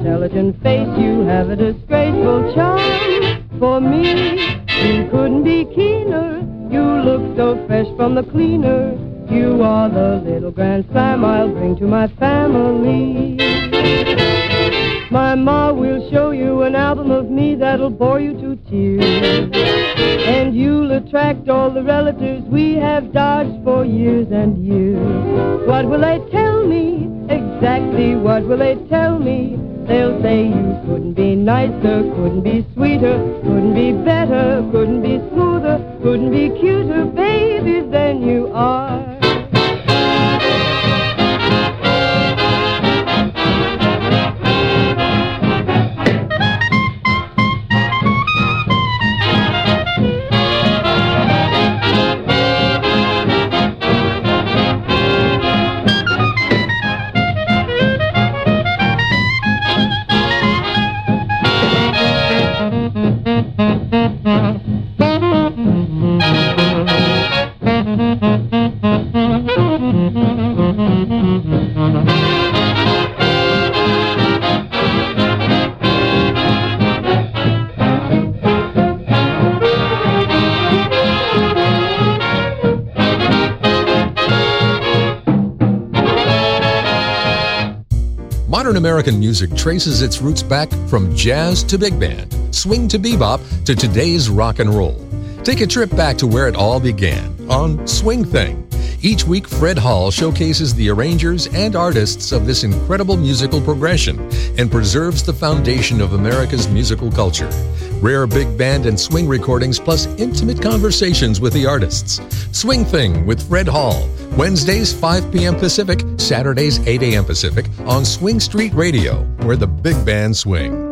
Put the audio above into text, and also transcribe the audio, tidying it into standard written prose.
intelligent face, you have a disgraceful charm. For me, you couldn't be keener. You look so fresh from the cleaner. You are the little grand slam I'll bring to my family. My ma will show you an album of me that'll bore you to tears. And you'll attract all the relatives we have dodged for years and years. What will they tell me? Exactly what will they tell me? They'll say you couldn't be nicer, couldn't be sweeter, couldn't be better, couldn't be smoother, couldn't be cuter, baby, than you are. Modern American music traces its roots back from jazz to big band, swing to bebop, to today's rock and roll. Take a trip back to where it all began on Swing Thing. Each week, Fred Hall showcases the arrangers and artists of this incredible musical progression and preserves the foundation of America's musical culture. Rare big band and swing recordings plus intimate conversations with the artists. Swing Thing with Fred Hall. Wednesdays 5 p.m. Pacific, Saturdays 8 a.m. Pacific on Swing Street Radio, where the big band swings.